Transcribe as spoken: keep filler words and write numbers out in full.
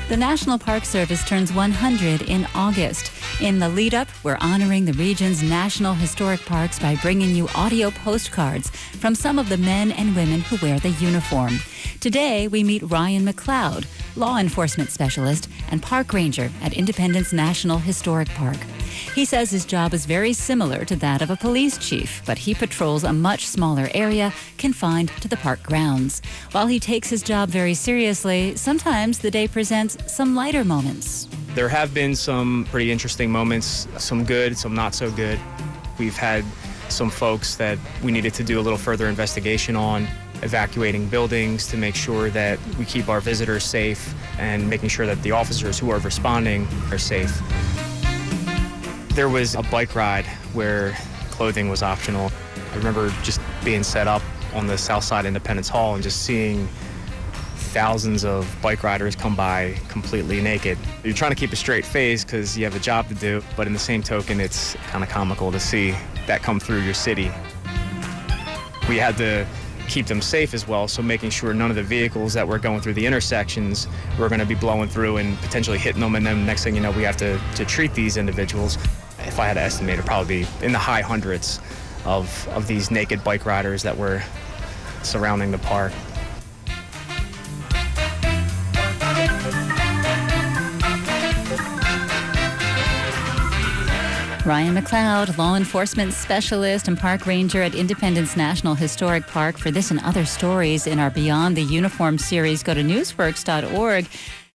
The National Park Service turns one hundred in August. In the lead-up, we're honoring the region's national historic parks by bringing you audio postcards from some of the men and women who wear the uniform. Today, we meet Ryan McLeod, law enforcement specialist and park ranger at Independence National Historic Park. He says his job is very similar to that of a police chief, but he patrols a much smaller area confined to the park grounds. While he takes his job very seriously, sometimes the day presents some lighter moments. There have been some pretty interesting moments, some good, some not so good. We've had some folks that we needed to do a little further investigation on, evacuating buildings to make sure that we keep our visitors safe and making sure that the officers who are responding are safe. There was a bike ride where clothing was optional. I remember just being set up on the south side of Independence Hall and just seeing thousands of bike riders come by completely naked. You're trying to keep a straight face because you have a job to do, but in the same token, it's kind of comical to see that come through your city. We had to keep them safe as well, so making sure none of the vehicles that were going through the intersections were going to be blowing through and potentially hitting them, and then next thing you know, we have to, to treat these individuals. If I had to estimate, it'd probably be in the high hundreds of, of these naked bike riders that were surrounding the park. Ryan McLeod, law enforcement specialist and park ranger at Independence National Historic Park. For this and other stories in our Beyond the Uniform series, go to newsworks dot org.